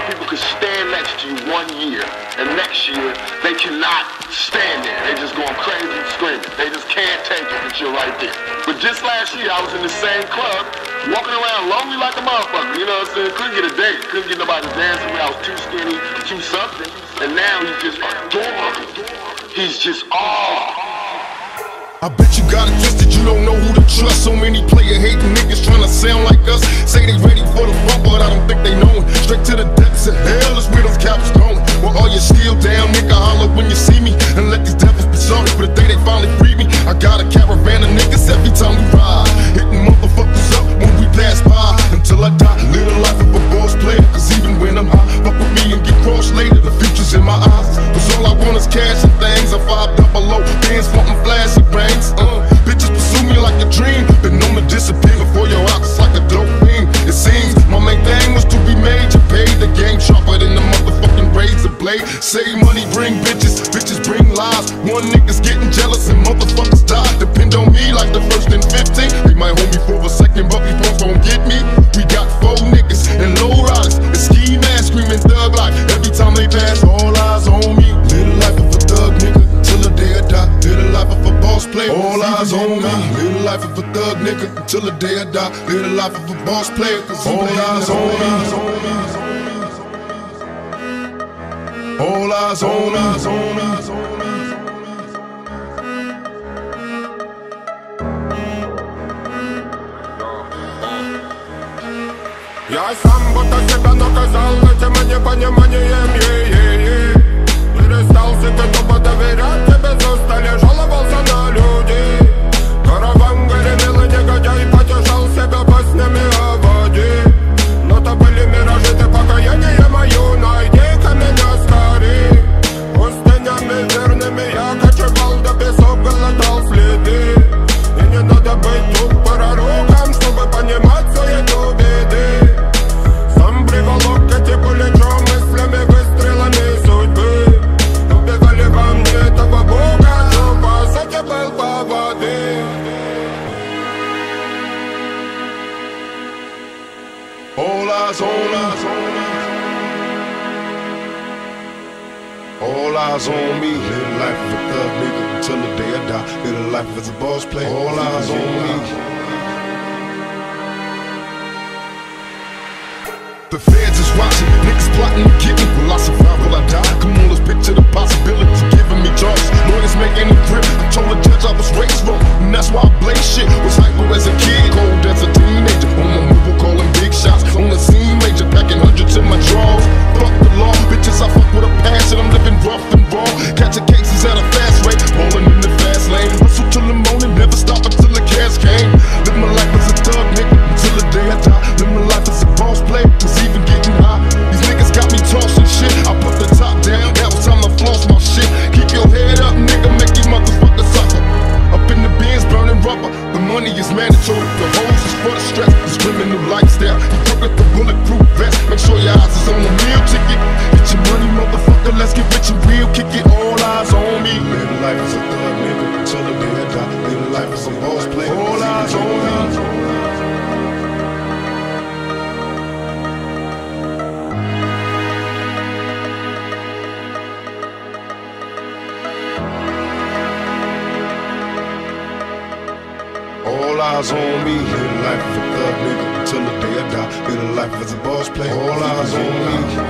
people could stand next to you 1 year, and next year they cannot stand there. They just going crazy and screaming. They just can't take it that you're right there. But just last year, I was in the same club, walking around lonely like a motherfucker. You know what I'm saying? Couldn't get a date. Couldn't get nobody to dance with me. I was too skinny, too something. And now he's just adorable. He's just I bet you got it twisted, you don't know who to trust. So many player hating niggas trying to sound like us. Say they ready for the bump, but I don't think they know it. Straight to the depths of hell, that's where those cops going. Well, all you still down, nigga, holler when you see me. And let these devils be sorry for the day they finally free me. I got a caravan of niggas every time we ride, hitting motherfuckers up when we pass by. Until I die, live the life of a boss player. Cause even when I'm high, fuck with me and get crossed later. The future's in my eyes, cause all I want is cash and things. I 5 double low, bands wanting flashy brains. Bitches pursue me like a dream. Been known to disappear before your eyes, it's like a dope thing. It seems my main thing was to be major, paid the game sharper than the motherfucking razor blade. Save money, bring bitches, bitches bring lies. One nigga's getting jealous and motherfuckers die. Depend on me like the first and 15. They might hold me for a second, but these boys won't get me. We got 4 niggas and low riders and ski masks screaming thug life. Every time they pass, all eyes on me. Live the life of a thug nigga till the day I die. Live the life of a boss player. All eyes on me. Live the life of a thug nigga till the day I die. Live the life of a boss player. Cause all eyes on me. All eyes on me. Я сам будто себя наказал этим непониманием, перестал себе тупо доверять, тебе застали, жаловался на людей. Караван гремел и негодяй потешал себя песнями о воде. Но то были миражи, ты покаяние мое, найди-ка меня скорей. Пустынями верными я кочевал, до песок глотал следы. И не надо быть тут пророком, чтобы понимать суету беды. Сам приволок эти пулечом мыслями, выстрелами судьбы. Убивали во мне этого бога, что по сути был по воды. All eyes on us. All eyes on me. Live the life of a thug nigga until the day I die. Live the life as a boss player. All eyes on me. The feds is watching, niggas plotting to get me. Will I survive, will I die? Come on, let's picture the possibility of giving me charges. Lawyers making a grip, I told the judge I was raised wrong, and that's why I blaze shit. Was hyper as a kid, cold as a teenager. On my mobile calling big shots, on the scene major, packing hundreds in my drawers. Fuck the law, bitches I fuck with a passion. I'm living rough and raw, catching cases at a fast rate, rolling in the fast lane. Hustle till the morning, never stop until the cash came. Live my life as a thug nigga until the day I die. Live my life as a boss player, even getting high. These niggas got me tossing shit. I put the top down, now it's time to floss my shit. Keep your head up, nigga, make these motherfuckers suffer. Up in the bins, burning rubber. The money is mandatory, the hoes is for the stress. This criminal lifestyle, you took up the bulletproof vest. Make sure your eyes is on the meal ticket. Get your money, motherfucker, let's get rich and real. Kick it, all eyes on me. Live the life as a thug nigga until the day I die. Live the life as a boss player. All eyes on me. All eyes on me. Live the life of a thug nigga until the day I die. Live the life as a boss player. All eyes on me.